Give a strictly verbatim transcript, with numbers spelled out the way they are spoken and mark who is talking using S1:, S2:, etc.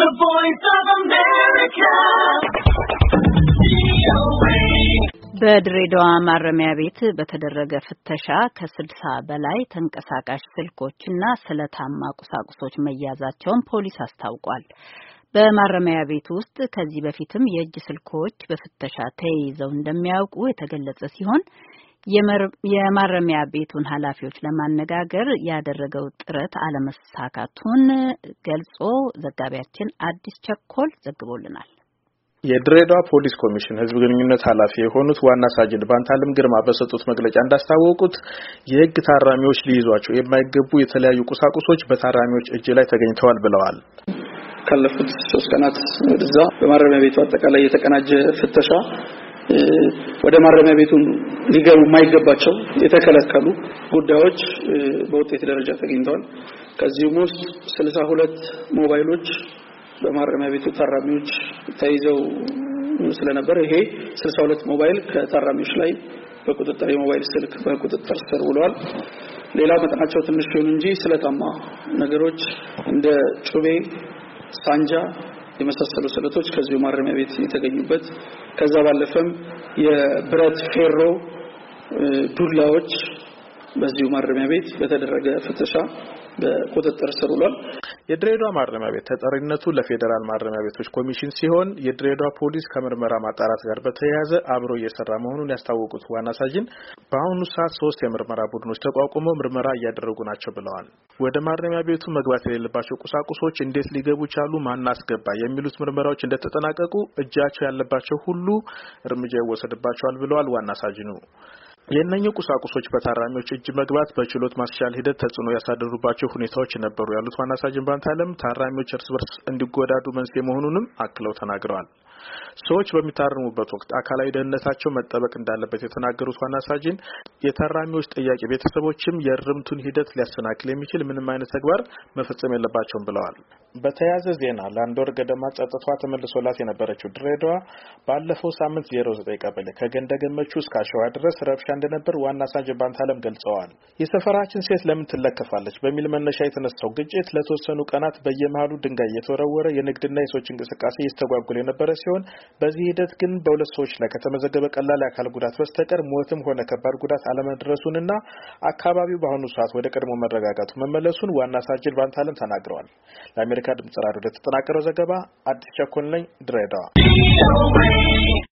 S1: The Voice of America. በድሬዳዋ ማረሚያ ቤት በተደረገ ፍተሻ ከስልሳ በላይ ተንቀሳቃሽ ስልኮችና ስለታማ ቁሳቁሶች መያዛቸውን ፖሊስ አስታውቋል። በማረሚያ ቤት ውስጥ ከዚህ በፊትም የእጅ ስልኮች በፍተሻ ተይዘው እንደሚያውቁ የተገለጸ ሲሆን የማረሚያ ቤቱን ኃላፊዎች ለማነጋገር ያደረገው ጥረት አለመሳካቱን ገልጾ ዘጋቢያችን አዲስ ቸኮል ዘግቦልናል።
S2: የድሬዳዋ ፖሊስ ኮሚሽን ህዝብ ግንኙነት ኃላፊ የሆኑት ዋና ሳጅን ባንታለም ግርማ በሰጡት መግለጫ እንዳስታወቁት የህግ ታራሚዎች ሊይዟቸው የማይገቡ የተለያዩ ቁሳቁሶች በታራሚዎች እጅ ላይ ተገኝተዋል ብለዋል።
S3: ካለፉት ሶስት ቀናት ወደዛ በማረሚያ ቤቱ አጠቃላይ የተቀናጀ ፍተሻ ወደ ማረሚያ ቤቱ ሊገቡ የማይገባቸው የተከለከሉ ጉዳዮች በውጤት ደረጃ ተገኝተዋል። ከዚህም ውስጥ ስልሳ ሁለት ሞባይሎች በማረሚያ ቤቱ ታራሚዎች ተይዘው ስለነበር ይሄ ስልሳ ሁለት ሞባይል ከታራሚዎች ላይ በቁጥጥር የሞባይል ስልክ በቁጥጥር ስር ውለዋል። ሌላ መጠናቸው ትንሽ ቢሆን እንጂ ስለታማ ነገሮች እንደ ጩቤ፣ ሳንጃ የመሳሰሉ ስለቶች ከዚሁ ማረሚያ ቤት የተገኙበት ከዛ ባለፈም የብረት ፌሮ ዱላዎች በዚሁ ማረሚያ ቤት በተደረገ ፍተሻ በቁጥጥር ስር ውሏል።
S2: የድሬዳዋ ማረሚያ ቤት ተጠሪነቱ ለፌደራል ማረሚያ ቤቶች ኮሚሽን ሲሆን የድሬዳዋ ፖሊስ ከምርመራ ማጣራት ጋር በተያያዘ አብሮ እየሰራ መሆኑን ያስታወቁት ዋና ሳጅን በአሁኑ ሰዓት ሶስት የምርመራ ቡድኖች ተቋቁመው ምርመራ እያደረጉ ናቸው ብለዋል። ወደ ማረሚያ ቤቱ መግባት የሌለባቸው ቁሳቁሶች እንዴት ሊገቡ ቻሉ፣ ማን አስገባ የሚሉት ምርመራዎች እንደተጠናቀቁ እጃቸው ያለባቸው ሁሉ እርምጃ ይወሰድባቸዋል ብለዋል ዋና ሳጅኑ። የእነኚህ ቁሳቁሶች በታራሚዎች እጅ መግባት በችሎት ማስቻል ሂደት ተጽዕኖ ያሳደሩባቸው ሁኔታዎች ነበሩ ያሉት ዋና ሳጅን ባንታለም ታራሚዎች እርስ በርስ እንዲጎዳዱ መንስኤ መሆኑንም አክለው ተናግረዋል። ሰዎች በሚታረሙበት ወቅት አካላዊ ደህንነታቸው መጠበቅ እንዳለበት የተናገሩት ዋና ሳጅን የታራሚዎች ጥያቄ ቤተሰቦችም የእርምቱን ሂደት ሊያሰናክል የሚችል ምንም አይነት ተግባር መፈጸም የለባቸውም ብለዋል። በተያያዘ ዜና ለአንድ ወር ገደማ ጸጥታዋ ተመልሶላት የነበረችው ድሬዳዋ ባለፈው ሳምንት ዜሮ ዘጠኝ ቀበሌ ከገንደ ገመቹ እስከ አሸዋ ድረስ ረብሻ እንደነበር ዋና ሳጅን ባንታለም ገልጸዋል። የሰፈራችን ሴት ለምን ትለከፋለች በሚል መነሻ የተነሳው ግጭት ለተወሰኑ ቀናት በየመሃሉ ድንጋይ እየተወረወረ የንግድና የሰዎች እንቅስቃሴ ይስተጓጉል የነበረ ሲሆን በዚህ ሂደት ግን በሁለት ሰዎች ላይ ከተመዘገበ ቀላል የአካል ጉዳት በስተቀር ሞትም ሆነ ከባድ ጉዳት አለመድረሱንና አካባቢው በአሁኑ ሰዓት ወደ ቀድሞ መረጋጋቱ መመለሱን ዋና ሳጅን ባንታለም ተናግረዋል። ለአሜሪካ ድምጽ ራዲዮ ለተጠናቀረው ዘገባ አዲስ ቸኮል ነኝ፣ ድሬዳዋ።